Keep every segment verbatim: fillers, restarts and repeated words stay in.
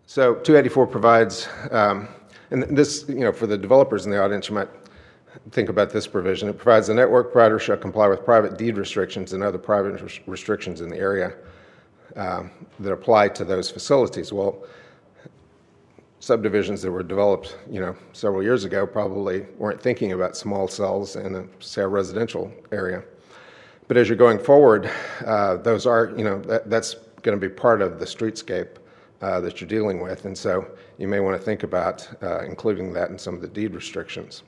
So two eighty-four provides, um, and this, you know, for the developers in the audience, you might think about this provision. It provides the network provider shall comply with private deed restrictions and other private res- restrictions in the area um, that apply to those facilities. Well, subdivisions that were developed, you know, several years ago probably weren't thinking about small cells in, a, say, a residential area. But as you're going forward, uh, those are, you know, that, that's going to be part of the streetscape uh, that you're dealing with, and so you may want to think about uh, including that in some of the deed restrictions.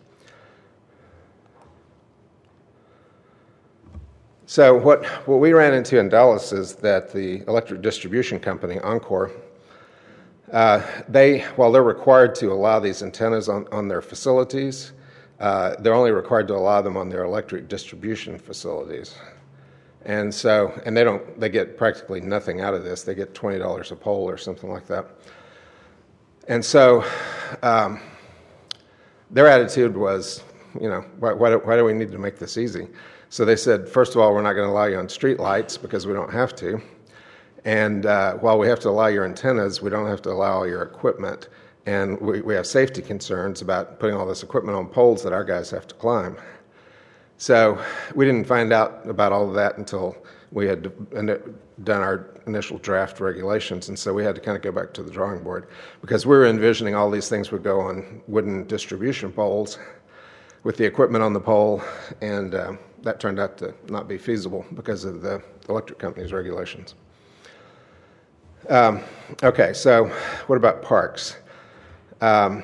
So what, what we ran into in Dallas is that the electric distribution company, Oncor, uh, they, while they're required to allow these antennas on, on their facilities, uh, they're only required to allow them on their electric distribution facilities. And so, and they don't, they get practically nothing out of this. They get twenty dollars a pole or something like that. And so um, their attitude was, you know, why, why, do, why do we need to make this easy? So they said, first of all, we're not going to allow you on street lights because we don't have to. And uh, while we have to allow your antennas, we don't have to allow your equipment. And we, we have safety concerns about putting all this equipment on poles that our guys have to climb. So we didn't find out about all of that until we had done our initial draft regulations. And so we had to kind of go back to the drawing board because we were envisioning all these things would go on wooden distribution poles with the equipment on the pole, and uh, that turned out to not be feasible because of the electric company's regulations. Um, okay, so what about parks? Um,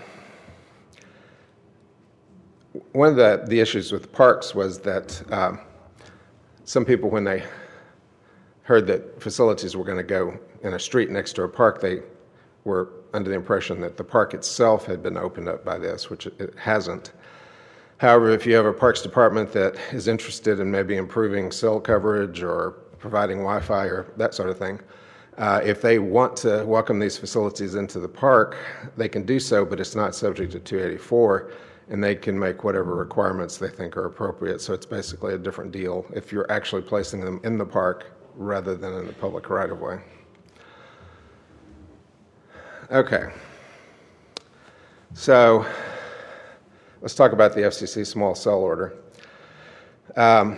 one of the, the issues with parks was that um, some people, when they heard that facilities were going to go in a street next to a park, they were under the impression that the park itself had been opened up by this, which it, it hasn't. However, if you have a parks department that is interested in maybe improving cell coverage or providing Wi-Fi or that sort of thing, uh, if they want to welcome these facilities into the park, they can do so, but it's not subject to two eighty-four, and they can make whatever requirements they think are appropriate. So it's basically a different deal if you're actually placing them in the park rather than in the public right-of-way. Okay. So let's talk about the F C C small cell order. Um,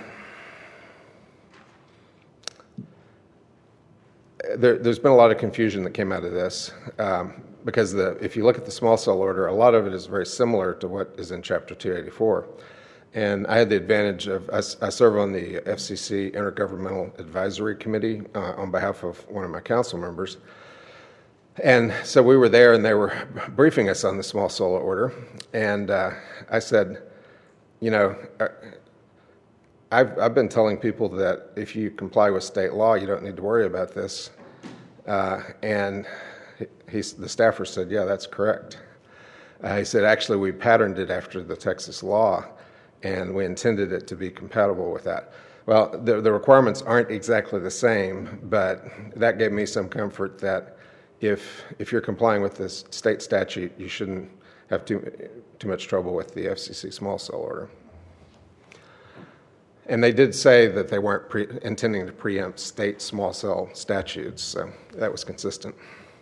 there, there's been a lot of confusion that came out of this um, because the, if you look at the small cell order, a lot of it is very similar to what is in Chapter two eighty-four. And I had the advantage of, I, I serve on the F C C Intergovernmental Advisory Committee uh, on behalf of one of my council members. And so we were there, and they were briefing us on the small solar order. And uh, I said, you know, I've, I've been telling people that if you comply with state law, you don't need to worry about this. Uh, and he, he, the staffer said, yeah, that's correct. Uh, he said, actually, we patterned it after the Texas law, and we intended it to be compatible with that. Well, the, the requirements aren't exactly the same, but that gave me some comfort that If if you're complying with this state statute, you shouldn't have too too much trouble with the F C C small cell order. And they did say that they weren't pre- intending to preempt state small cell statutes, so that was consistent.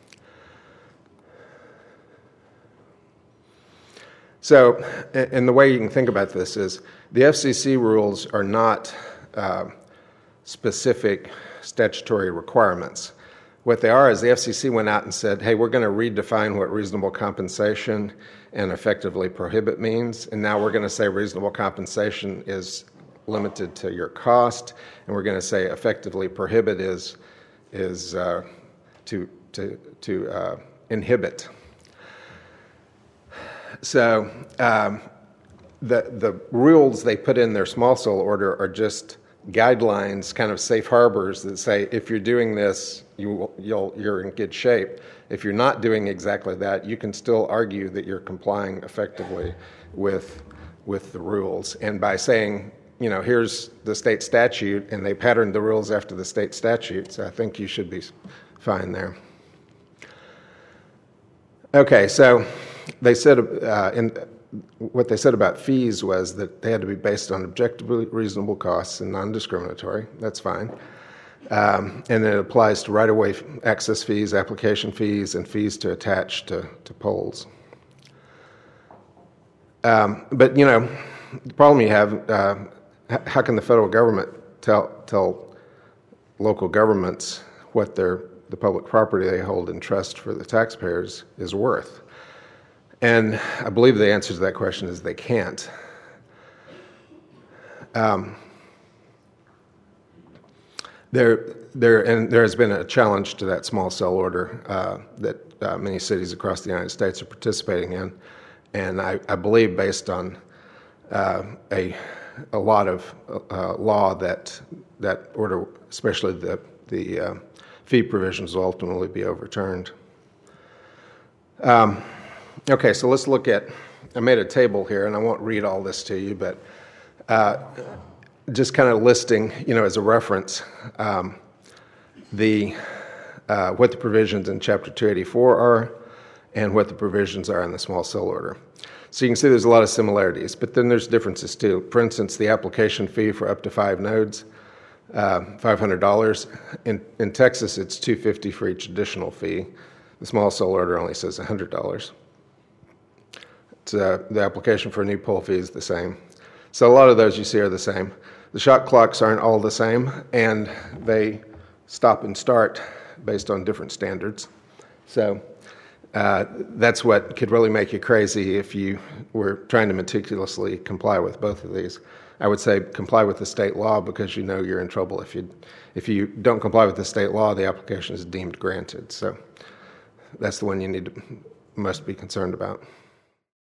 So, and the way you can think about this is the F C C rules are not uh, specific statutory requirements. What they are is the F C C went out and said, hey, we're going to redefine what reasonable compensation and effectively prohibit means, and now we're going to say reasonable compensation is limited to your cost, and we're going to say effectively prohibit is is uh, to to to uh, inhibit. So um, the the rules they put in their small cell order are just guidelines, kind of safe harbors that say if you're doing this, you will, you'll, you're in good shape. If you're not doing exactly that, you can still argue that you're complying effectively with with the rules. And by saying, you know, here's the state statute, and they patterned the rules after the state statute, so I think you should be fine there. Okay, so they said uh, in. What they said about fees was that they had to be based on objectively reasonable costs and non-discriminatory. That's fine. Um, and it applies to right-of-way access fees, application fees, and fees to attach to, to poles. Um, but, you know, the problem you have, uh, how can the federal government tell, tell local governments what their, the public property they hold in trust for the taxpayers is worth? And I believe the answer to that question is they can't. Um, there, there, and there has been a challenge to that small cell order uh, that uh, many cities across the United States are participating in, and I, I believe based on uh, a a lot of uh, law that that order, especially the the uh, fee provisions, will ultimately be overturned. Um, okay, so let's look at. I made a table here, and I won't read all this to you, but. Uh, just kind of listing, you know, as a reference, um, the uh, what the provisions in Chapter two eighty-four are and what the provisions are in the small cell order. So you can see there's a lot of similarities, but then there's differences too. For instance, the application fee for up to five nodes, uh, five hundred dollars. In, in Texas, it's two hundred fifty dollars for each additional fee. The small cell order only says one hundred dollars. It's, uh, the application for a new pole fee is the same. So a lot of those you see are the same. The shot clocks aren't all the same, and they stop and start based on different standards. So uh, that's what could really make you crazy if you were trying to meticulously comply with both of these. I would say comply with the state law because you know you're in trouble. If you if you don't comply with the state law, the application is deemed granted. So that's the one you need to must be concerned about.